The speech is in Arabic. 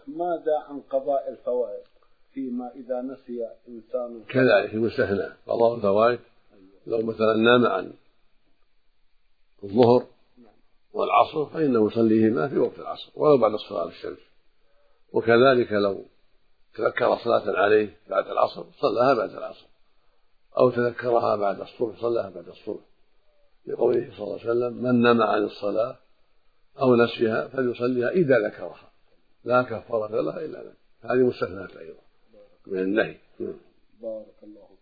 ماذا عن قضاء الفوائد فيما إذا نسي إنسان؟ كذلك المستثنى قضاء الفوائد، لو مثلا نام عن الظهر والعصر فإنه يصليهما في وقت العصر ولو بعد اصفرار الشمس، وكذلك لو تذكر صلاة عليه بعد العصر صلىها بعد العصر، أو تذكرها بعد الصبح صلىها بعد الصبح، لقوله صلى الله عليه وسلم: من نام عن الصلاة أو نسيها فليصليها إذا ذكرها لا كفارة لها إلا ذلك. هذه مستثنات أيضا من النهي. بارك الله